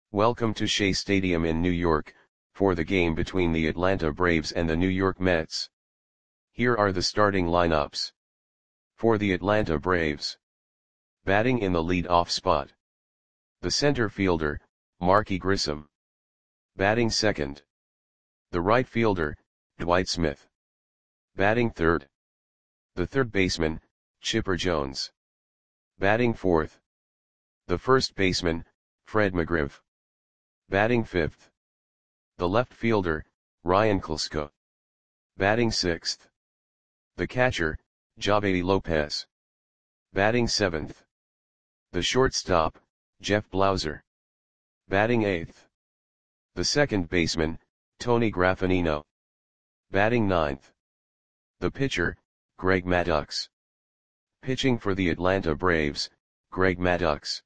Welcome to Shea Stadium in New York, for the game between the Atlanta Braves and the New York Mets. Here are the starting lineups. For the Atlanta Braves. Batting in the lead-off spot. The center fielder, Marky Grissom. Batting second. The right fielder, Dwight Smith. Batting third. The third baseman, Chipper Jones. Batting fourth. The first baseman, Fred McGriff. Batting fifth. The left fielder, Ryan Klesko. Batting sixth. The catcher, Javy Lopez. Batting seventh. The shortstop, Jeff Blauser. Batting eighth. The second baseman, Tony Graffagnino. Batting ninth. The pitcher, Greg Maddux. Pitching for the Atlanta Braves, Greg Maddux.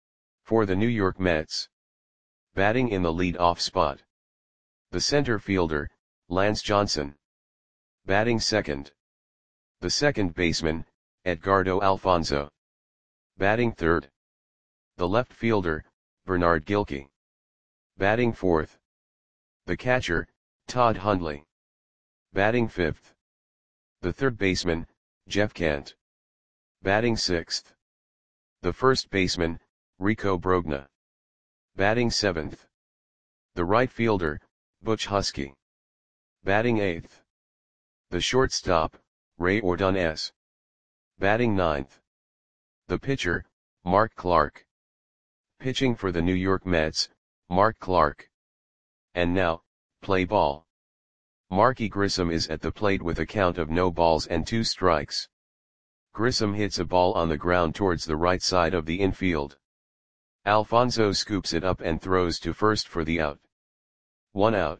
For the New York Mets. Batting in the lead-off spot. The center fielder, Lance Johnson. Batting second. The second baseman, Edgardo Alfonzo. Batting third. The left fielder, Bernard Gilkey. Batting fourth. The catcher, Todd Hundley. Batting fifth. The third baseman, Jeff Kent. Batting sixth. The first baseman, Rico Brogna. Batting seventh. The right fielder, Butch Husky. Batting eighth. The shortstop, Ray Ordonez. Batting ninth. The pitcher, Mark Clark. Pitching for the New York Mets, Mark Clark. And now, play ball. Marky Grissom is at the plate with a count of no balls and 2 strikes. Grissom hits a ball on the ground towards the right side of the infield. Alfonzo scoops it up and throws to first for the out. 1 out.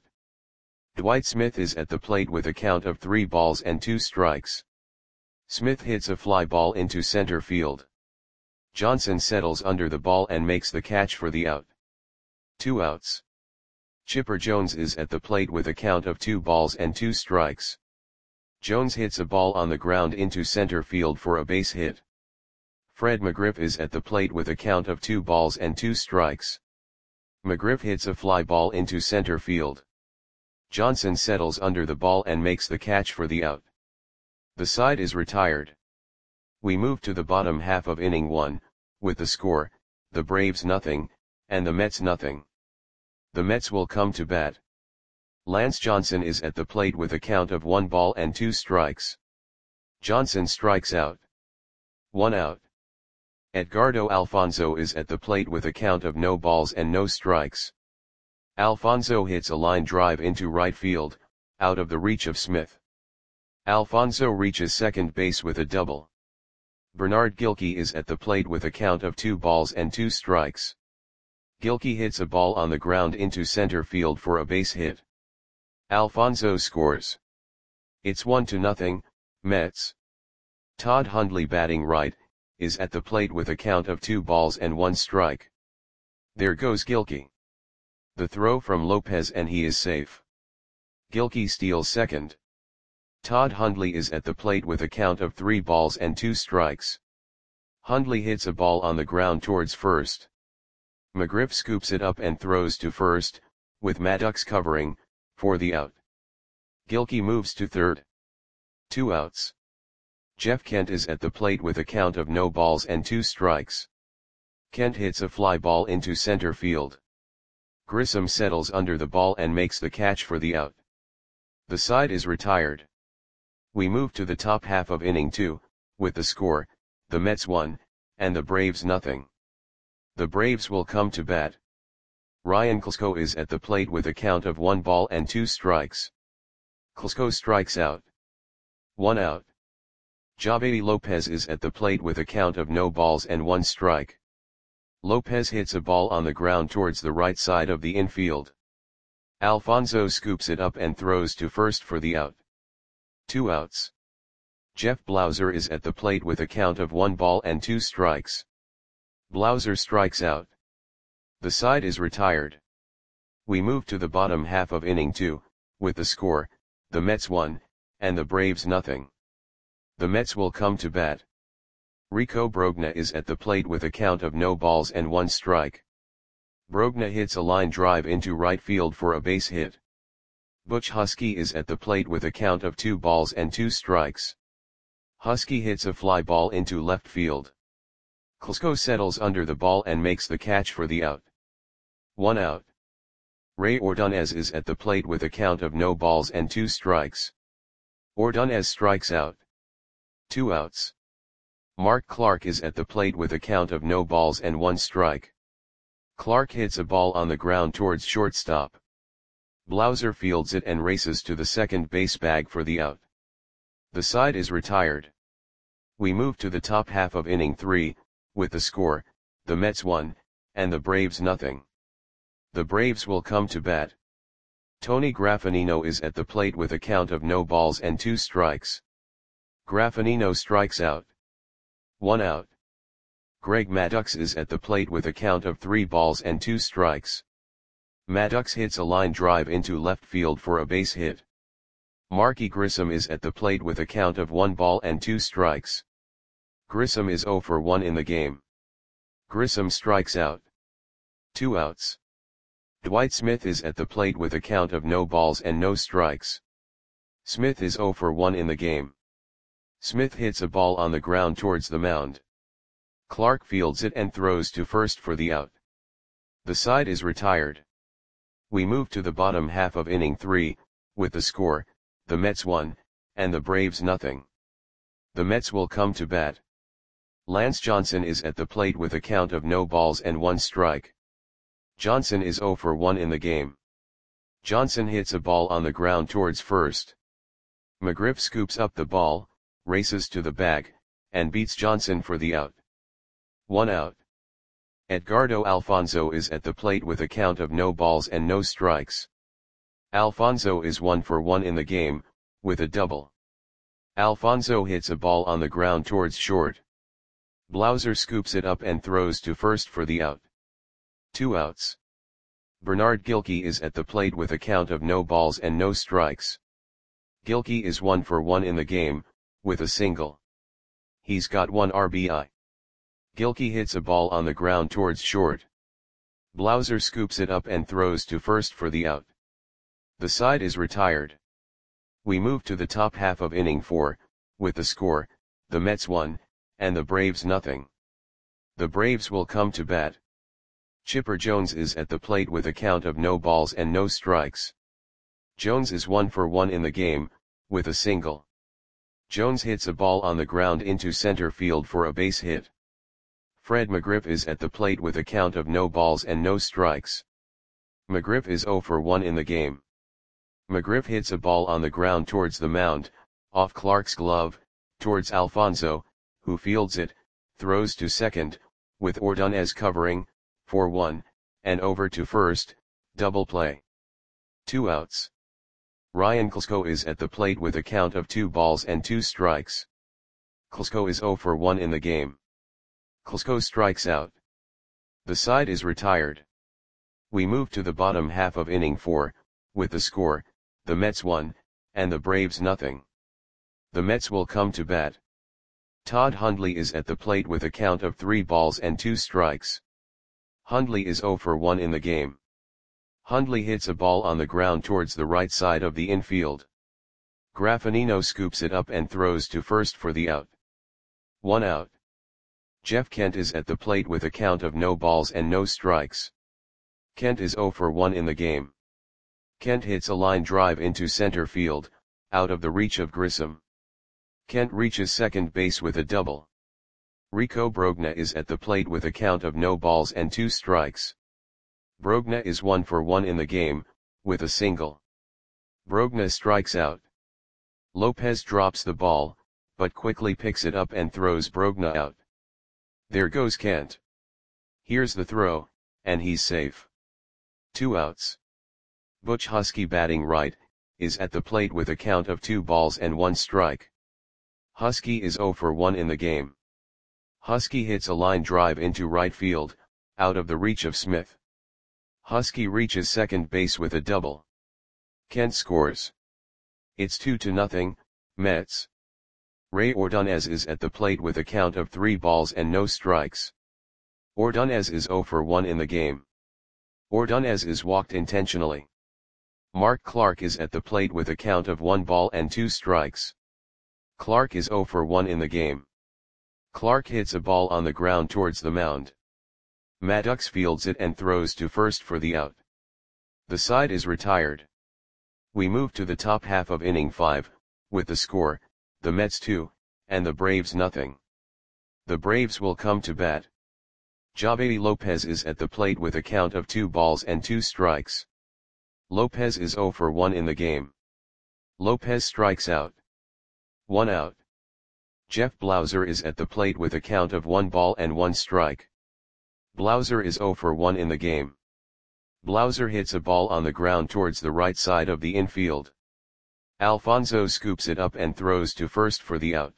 Dwight Smith is at the plate with a count of 3 balls and 2 strikes. Smith hits a fly ball into center field. Johnson settles under the ball and makes the catch for the out. 2 outs. Chipper Jones is at the plate with a count of 2 balls and 2 strikes. Jones hits a ball on the ground into center field for a base hit. Fred McGriff is at the plate with a count of 2 balls and 2 strikes. McGriff hits a fly ball into center field. Johnson settles under the ball and makes the catch for the out. The side is retired. We move to the bottom half of inning 1, with the score, the Braves nothing, and the Mets nothing. The Mets will come to bat. Lance Johnson is at the plate with a count of 1 ball and 2 strikes. Johnson strikes out. 1 out. Edgardo Alfonzo is at the plate with a count of no balls and no strikes. Alfonzo hits a line drive into right field, out of the reach of Smith. Alfonzo reaches second base with a double. Bernard Gilkey is at the plate with a count of 2 balls and 2 strikes. Gilkey hits a ball on the ground into center field for a base hit. Alfonzo scores. It's 1-0, Mets. Todd Hundley, batting right, is at the plate with a count of 2 balls and 1 strike. There goes Gilkey. The throw from Lopez and he is safe. Gilkey steals second. Todd Hundley is at the plate with a count of 3 balls and 2 strikes. Hundley hits a ball on the ground towards first. McGriff scoops it up and throws to first, with Maddux covering, for the out. Gilkey moves to third. 2 outs. Jeff Kent is at the plate with a count of no balls and 2 strikes. Kent hits a fly ball into center field. Grissom settles under the ball and makes the catch for the out. The side is retired. We move to the top half of inning 2, with the score, the Mets 1, and the Braves nothing. The Braves will come to bat. Ryan Klesko is at the plate with a count of 1 ball and 2 strikes. Klesko strikes out. 1 out. Javy Lopez is at the plate with a count of no balls and 1 strike. Lopez hits a ball on the ground towards the right side of the infield. Alfonzo scoops it up and throws to first for the out. 2 outs. Jeff Blauser is at the plate with a count of 1 ball and 2 strikes. Blauser strikes out. The side is retired. We move to the bottom half of inning 2, with the score, the Mets 1, and the Braves nothing. The Mets will come to bat. Rico Brogna is at the plate with a count of no balls and 1 strike. Brogna hits a line drive into right field for a base hit. Butch Husky is at the plate with a count of 2 balls and 2 strikes. Husky hits a fly ball into left field. Klesko settles under the ball and makes the catch for the out. 1 out. Ray Ordonez is at the plate with a count of no balls and 2 strikes. Ordonez strikes out. 2 outs. Mark Clark is at the plate with a count of no balls and 1 strike. Clark hits a ball on the ground towards shortstop. Blauser fields it and races to the second base bag for the out. The side is retired. We move to the top half of inning 3, with the score, the Mets 1, and the Braves nothing. The Braves will come to bat. Tony Graffinino is at the plate with a count of no balls and 2 strikes. Graffinino strikes out. 1 out. Greg Maddux is at the plate with a count of 3 balls and 2 strikes. Maddux hits a line drive into left field for a base hit. Marky Grissom is at the plate with a count of 1 ball and 2 strikes. Grissom is 0 for 1 in the game. Grissom strikes out. 2 outs. Dwight Smith is at the plate with a count of no balls and no strikes. Smith is 0 for 1 in the game. Smith hits a ball on the ground towards the mound. Clark fields it and throws to first for the out. The side is retired. We move to the bottom half of inning 3, with the score, the Mets 1, and the Braves nothing. The Mets will come to bat. Lance Johnson is at the plate with a count of no balls and 1 strike. Johnson is 0 for 1 in the game. Johnson hits a ball on the ground towards first. McGriff scoops up the ball, races to the bag, and beats Johnson for the out. 1 out. Edgardo Alfonzo is at the plate with a count of no balls and no strikes. Alfonzo is 1 for 1 in the game, with a double. Alfonzo hits a ball on the ground towards short. Blauser scoops it up and throws to first for the out. 2 outs. Bernard Gilkey is at the plate with a count of no balls and no strikes. Gilkey is 1 for 1 in the game, with a single. He's got 1 RBI. Gilkey hits a ball on the ground towards short. Blauser scoops it up and throws to first for the out. The side is retired. We move to the top half of inning 4, with the score, the Mets 1, and the Braves nothing. The Braves will come to bat. Chipper Jones is at the plate with a count of no balls and no strikes. Jones is 1 for 1 in the game, with a single. Jones hits a ball on the ground into center field for a base hit. Fred McGriff is at the plate with a count of no balls and no strikes. McGriff is 0 for 1 in the game. McGriff hits a ball on the ground towards the mound, off Clark's glove, towards Alfonzo, who fields it, throws to second, with Ordonez covering, 4-1, and over to first, double play. 2 outs. Ryan Klesko is at the plate with a count of 2 balls and 2 strikes. Klesko is 0 for 1 in the game. Klesko strikes out. The side is retired. We move to the bottom half of inning 4, with the score, the Mets 1, and the Braves nothing. The Mets will come to bat. Todd Hundley is at the plate with a count of 3 balls and 2 strikes. Hundley is 0 for 1 in the game. Hundley hits a ball on the ground towards the right side of the infield. Graffinino scoops it up and throws to first for the out. 1 out. Jeff Kent is at the plate with a count of no balls and no strikes. Kent is 0 for 1 in the game. Kent hits a line drive into center field, out of the reach of Grissom. Kent reaches second base with a double. Rico Brogna is at the plate with a count of no balls and 2 strikes. Brogna is 1 for 1 in the game, with a single. Brogna strikes out. Lopez drops the ball, but quickly picks it up and throws Brogna out. There goes Kent. Here's the throw, and he's safe. 2 outs. Butch Husky batting right, is at the plate with a count of 2 balls and 1 strike. Husky is 0 for 1 in the game. Husky hits a line drive into right field, out of the reach of Smith. Husky reaches second base with a double. Kent scores. It's 2-0, Mets. Ray Ordonez is at the plate with a count of 3 balls and no strikes. Ordonez is 0 for 1 in the game. Ordonez is walked intentionally. Mark Clark is at the plate with a count of 1 ball and 2 strikes. Clark is 0 for 1 in the game. Clark hits a ball on the ground towards the mound. Maddox fields it and throws to first for the out. The side is retired. We move to the top half of inning 5, with the score, the Mets 2, and the Braves nothing. The Braves will come to bat. Javier Lopez is at the plate with a count of 2 balls and 2 strikes. Lopez is 0 for 1 in the game. Lopez strikes out. 1 out. Jeff Blauser is at the plate with a count of 1 ball and 1 strike. Blauser is 0 for 1 in the game. Blauser hits a ball on the ground towards the right side of the infield. Alfonso scoops it up and throws to first for the out.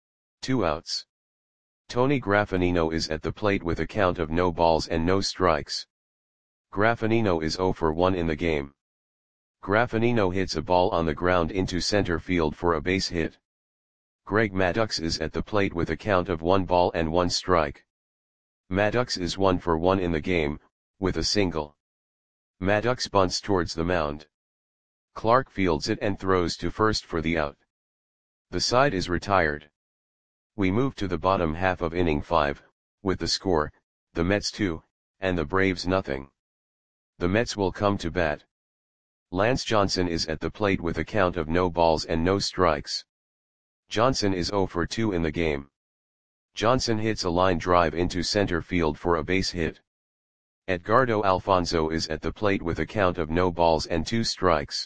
2 outs. Tony Graffanino is at the plate with a count of no balls and no strikes. Graffanino is 0 for 1 in the game. Graffanino hits a ball on the ground into center field for a base hit. Greg Maddux is at the plate with a count of 1 ball and 1 strike. Maddux is 1 for 1 in the game, with a single. Maddux bunts towards the mound. Clark fields it and throws to first for the out. The side is retired. We move to the bottom half of inning 5, with the score, the Mets 2, and the Braves nothing. The Mets will come to bat. Lance Johnson is at the plate with a count of no balls and no strikes. Johnson is 0 for 2 in the game. Johnson hits a line drive into center field for a base hit. Edgardo Alfonso is at the plate with a count of no balls and 2 strikes.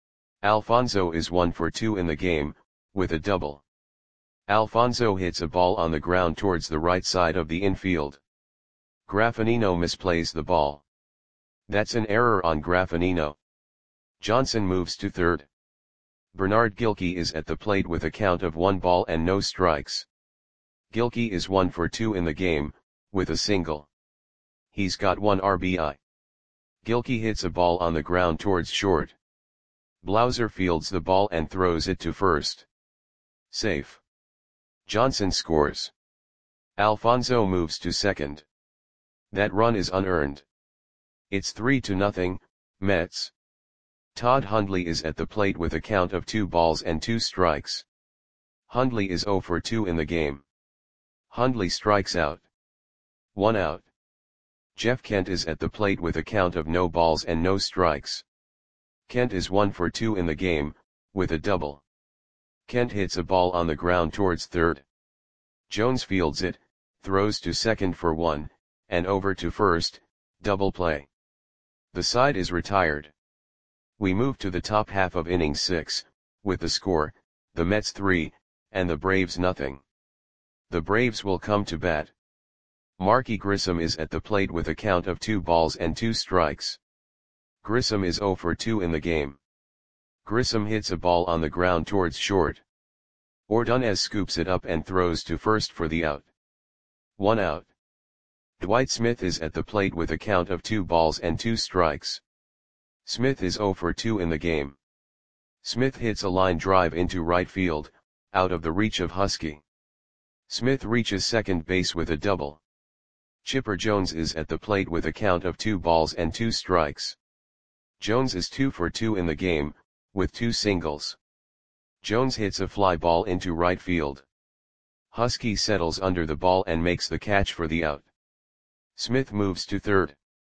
Alfonso is 1 for 2 in the game, with a double. Alfonso hits a ball on the ground towards the right side of the infield. Graffanino misplays the ball. That's an error on Graffanino. Johnson moves to third. Bernard Gilkey is at the plate with a count of 1 ball and no strikes. Gilkey is 1 for 2 in the game, with a single. He's got 1 RBI. Gilkey hits a ball on the ground towards short. Blauser fields the ball and throws it to first. Safe. Johnson scores. Alfonso moves to second. That run is unearned. It's 3-0, Mets. Todd Hundley is at the plate with a count of 2 balls and 2 strikes. Hundley is 0 for 2 in the game. Hundley strikes out. 1 out. Jeff Kent is at the plate with a count of no balls and no strikes. Kent is 1 for 2 in the game, with a double. Kent hits a ball on the ground towards third. Jones fields it, throws to second for 1, and over to first, double play. The side is retired. We move to the top half of inning 6, with the score, the Mets 3, and the Braves nothing. The Braves will come to bat. Marky Grissom is at the plate with a count of 2 balls and 2 strikes. Grissom is 0 for 2 in the game. Grissom hits a ball on the ground towards short. Ordonez scoops it up and throws to first for the out. 1 out. Dwight Smith is at the plate with a count of 2 balls and 2 strikes. Smith is 0 for 2 in the game. Smith hits a line drive into right field, out of the reach of Husky. Smith reaches second base with a double. Chipper Jones is at the plate with a count of 2 balls and 2 strikes. Jones is 2 for 2 in the game, with 2 singles. Jones hits a fly ball into right field. Husky settles under the ball and makes the catch for the out. Smith moves to third.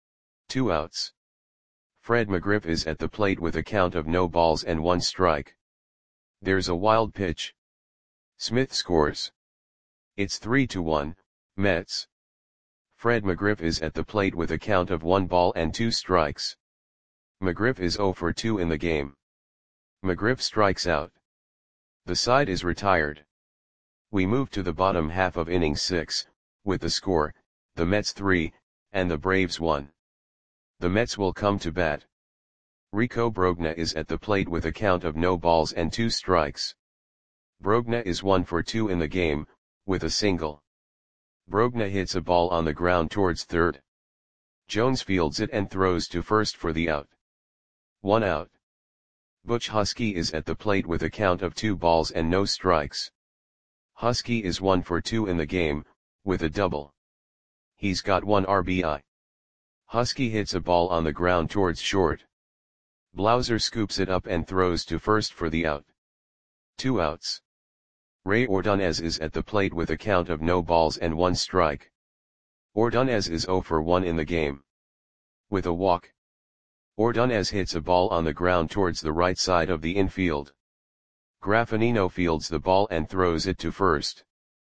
2 outs. Fred McGriff is at the plate with a count of no balls and 1 strike. There's a wild pitch. Smith scores. It's 3-1, Mets. Fred McGriff is at the plate with a count of 1 ball and 2 strikes. McGriff is 0 for 2 in the game. McGriff strikes out. The side is retired. We move to the bottom half of inning 6, with the score, the Mets 3, and the Braves 1. The Mets will come to bat. Rico Brogna is at the plate with a count of no balls and 2 strikes. Brogna is 1 for 2 in the game, with a single. Brogna hits a ball on the ground towards third. Jones fields it and throws to first for the out. 1 out. Butch Husky is at the plate with a count of 2 balls and no strikes. Husky is 1 for 2 in the game, with a double. He's got 1 RBI. Husky hits a ball on the ground towards short. Blauser scoops it up and throws to first for the out. 2 outs. Ray Ordonez is at the plate with a count of no balls and 1 strike. Ordonez is 0 for 1 in the game. With a walk, Ordonez hits a ball on the ground towards the right side of the infield. Graffinino fields the ball and throws it to first.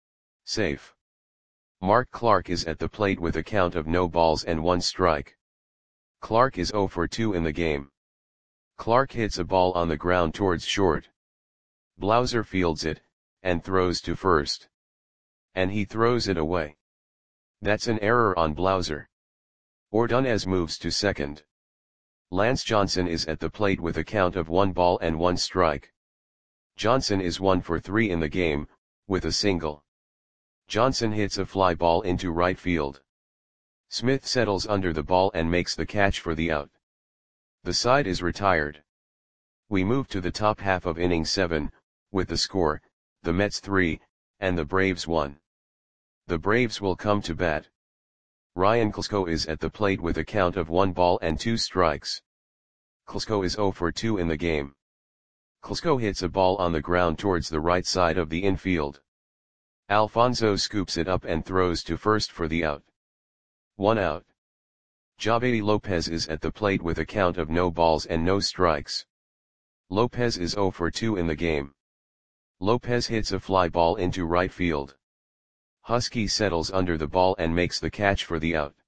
Safe. Mark Clark is at the plate with a count of no balls and 1 strike. Clark is 0 for 2 in the game. Clark hits a ball on the ground towards short. Blauser fields it, and throws to first. And he throws it away. That's an error on Blauser. Ordonez moves to second. Lance Johnson is at the plate with a count of 1 ball and 1 strike. Johnson is 1 for 3 in the game, with a single. Johnson hits a fly ball into right field. Smith settles under the ball and makes the catch for the out. The side is retired. We move to the top half of inning 7, with the score, the Mets 3, and the Braves 1. The Braves will come to bat. Ryan Klesko is at the plate with a count of 1 ball and 2 strikes. Klesko is 0 for 2 in the game. Klesko hits a ball on the ground towards the right side of the infield. Alfonso scoops it up and throws to first for the out. 1 out. Javedi Lopez is at the plate with a count of no balls and no strikes. Lopez is 0 for 2 in the game. Lopez hits a fly ball into right field. Husky settles under the ball and makes the catch for the out.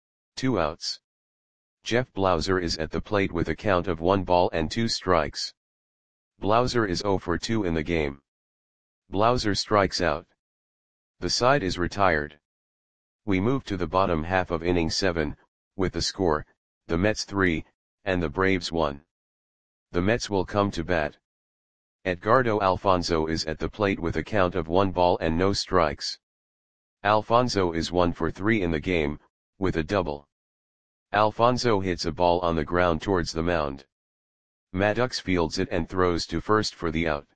2 outs. Jeff Blauser is at the plate with a count of 1 ball and 2 strikes. Blauser is 0 for 2 in the game. Blauser strikes out. The side is retired. We move to the bottom half of inning 7, with the score, the Mets 3, and the Braves 1. The Mets will come to bat. Edgardo Alfonso is at the plate with a count of 1 ball and no strikes. Alfonso is 1 for 3 in the game, with a double. Alfonso hits a ball on the ground towards the mound. Maddox fields it and throws to first for the out.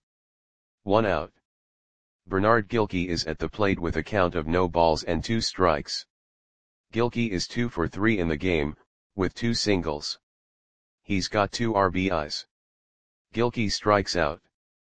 1 out. Bernard Gilkey is at the plate with a count of no balls and 2 strikes. Gilkey is 2 for 3 in the game, with 2 singles. He's got 2 RBIs. Gilkey strikes out.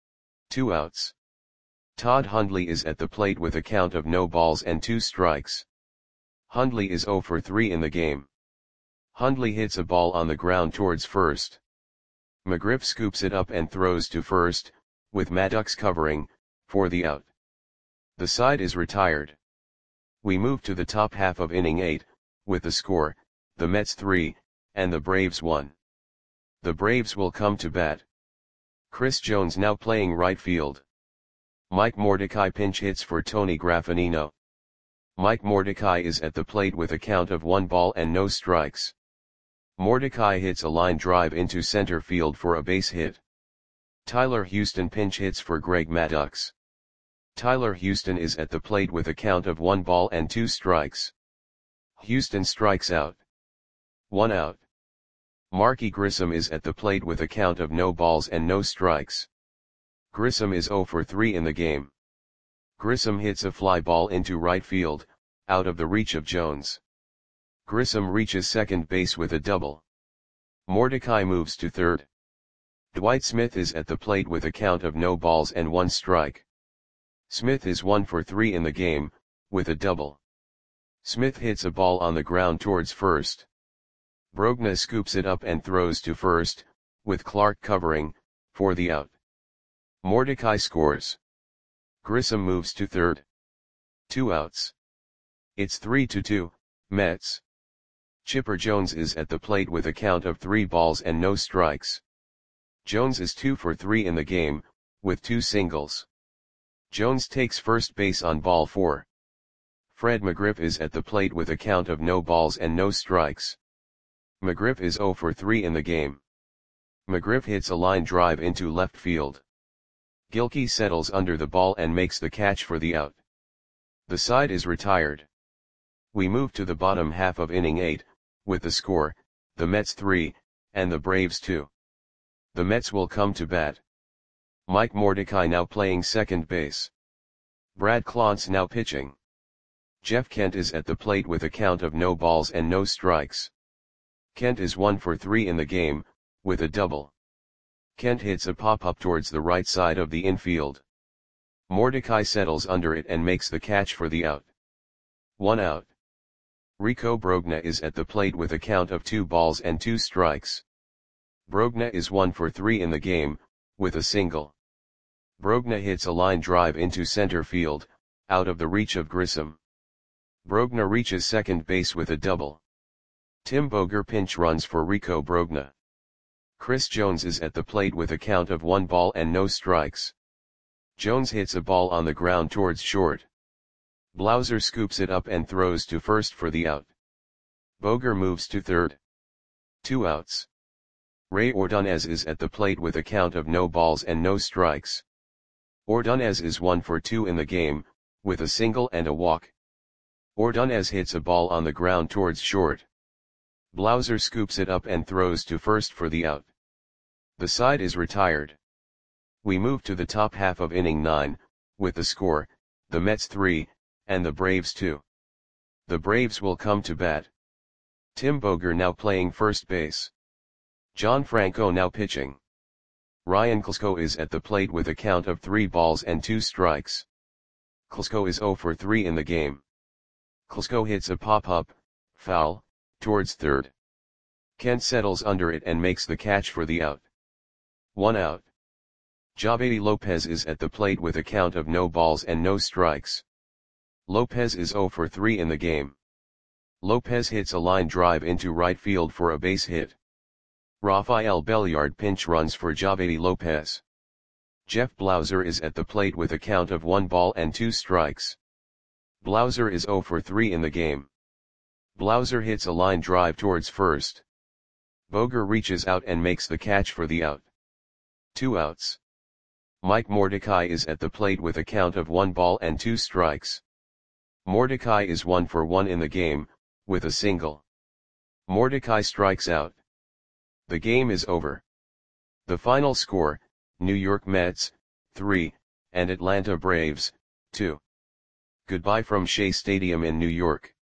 2 outs. Todd Hundley is at the plate with a count of no balls and 2 strikes. Hundley is 0 for 3 in the game. Hundley hits a ball on the ground towards first. McGriff scoops it up and throws to first, with Maddox covering, for the out. The side is retired. We move to the top half of inning 8, with the score, the Mets 3, and the Braves 1. The Braves will come to bat. Chris Jones now playing right field. Mike Mordecai pinch hits for Tony Graffinino. Mike Mordecai is at the plate with a count of 1 ball and no strikes. Mordecai hits a line drive into center field for a base hit. Tyler Houston pinch hits for Greg Maddux. Tyler Houston is at the plate with a count of 1 ball and 2 strikes. Houston strikes out. 1 out. Marky Grissom is at the plate with a count of no balls and no strikes. Grissom is 0 for 3 in the game. Grissom hits a fly ball into right field, out of the reach of Jones. Grissom reaches second base with a double. Mordecai moves to third. Dwight Smith is at the plate with a count of no balls and 1 strike. Smith is 1 for 3 in the game, with a double. Smith hits a ball on the ground towards first. Brogna scoops it up and throws to first, with Clark covering, for the out. Mordecai scores. Grissom moves to third. 2 outs. It's 3-2, Mets. Chipper Jones is at the plate with a count of 3 balls and no strikes. Jones is 2 for 3 in the game, with 2 singles. Jones takes first base on ball 4. Fred McGriff is at the plate with a count of no balls and no strikes. McGriff is 0 for 3 in the game. McGriff hits a line drive into left field. Gilkey settles under the ball and makes the catch for the out. The side is retired. We move to the bottom half of inning 8, with the score, the Mets 3, and the Braves 2. The Mets will come to bat. Mike Mordecai now playing second base. Brad Clontz now pitching. Jeff Kent is at the plate with a count of no balls and no strikes. Kent is 1 for 3 in the game, with a double. Kent hits a pop-up towards the right side of the infield. Mordecai settles under it and makes the catch for the out. 1 out. Rico Brogna is at the plate with a count of 2 balls and 2 strikes. Brogna is 1 for 3 in the game, with a single. Brogna hits a line drive into center field, out of the reach of Grissom. Brogna reaches second base with a double. Tim Boger pinch runs for Rico Brogna. Chris Jones is at the plate with a count of 1 ball and no strikes. Jones hits a ball on the ground towards short. Blauser scoops it up and throws to first for the out. Boger moves to third. 2 outs. Ray Ordonez is at the plate with a count of no balls and no strikes. Ordonez is 1 for 2 in the game, with a single and a walk. Ordonez hits a ball on the ground towards short. Blauser scoops it up and throws to first for the out. The side is retired. We move to the top half of inning 9, with the score, the Mets 3, and the Braves 2. The Braves will come to bat. Tim Boger now playing first base. John Franco now pitching. Ryan Klesko is at the plate with a count of 3 balls and 2 strikes. Klesko is 0 for 3 in the game. Klesko hits a pop-up, foul, towards third. Kent settles under it and makes the catch for the out. 1 out. Javedi Lopez is at the plate with a count of no balls and no strikes. Lopez is 0 for 3 in the game. Lopez hits a line drive into right field for a base hit. Rafael Belliard pinch runs for Javedi Lopez. Jeff Blauser is at the plate with a count of 1 ball and 2 strikes. Blauser is 0 for 3 in the game. Blauser hits a line drive towards first. Boger reaches out and makes the catch for the out. 2 outs. Mike Mordecai is at the plate with a count of 1 ball and 2 strikes. Mordecai is 1 for 1 in the game, with a single. Mordecai strikes out. The game is over. The final score, New York Mets, 3, and Atlanta Braves, 2. Goodbye from Shea Stadium in New York.